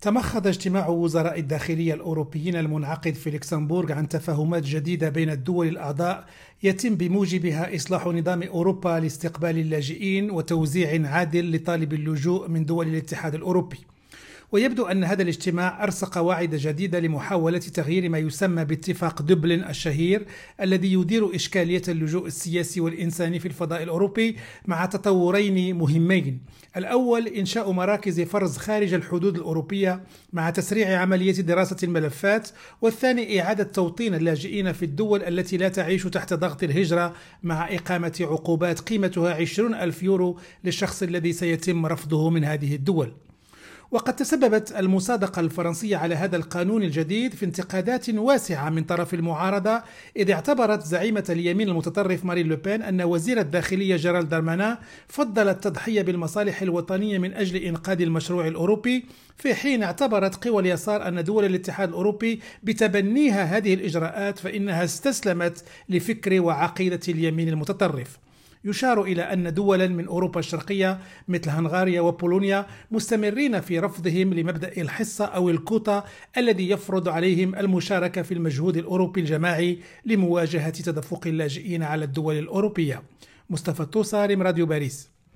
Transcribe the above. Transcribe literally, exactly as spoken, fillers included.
تمخض اجتماع وزراء الداخلية الأوروبيين المنعقد في لوكسمبورغ عن تفاهمات جديدة بين الدول الأعضاء يتم بموجبها إصلاح نظام أوروبا لاستقبال اللاجئين وتوزيع عادل لطالب اللجوء من دول الاتحاد الأوروبي. ويبدو أن هذا الاجتماع أرسى قواعد جديدة لمحاولة تغيير ما يسمى باتفاق دبلن الشهير الذي يدير إشكالية اللجوء السياسي والإنساني في الفضاء الأوروبي، مع تطورين مهمين: الأول إنشاء مراكز فرز خارج الحدود الأوروبية مع تسريع عملية دراسة الملفات، والثاني إعادة توطين اللاجئين في الدول التي لا تعيش تحت ضغط الهجرة مع إقامة عقوبات قيمتها عشرين ألف يورو للشخص الذي سيتم رفضه من هذه الدول. وقد تسببت المصادقة الفرنسية على هذا القانون الجديد في انتقادات واسعة من طرف المعارضة، إذ اعتبرت زعيمة اليمين المتطرف مارين لوبين أن وزير الداخلية جيرالد دارمانان فضل التضحية بالمصالح الوطنية من أجل إنقاذ المشروع الأوروبي، في حين اعتبرت قوى اليسار أن دول الاتحاد الأوروبي بتبنيها هذه الإجراءات فإنها استسلمت لفكر وعقيدة اليمين المتطرف. يشار إلى أن دولا من أوروبا الشرقية مثل هنغاريا وبولونيا مستمرين في رفضهم لمبدأ الحصة أو الكوتا الذي يفرض عليهم المشاركة في المجهود الأوروبي الجماعي لمواجهة تدفق اللاجئين على الدول الأوروبية. مصطفى التوصى، راديو باريس.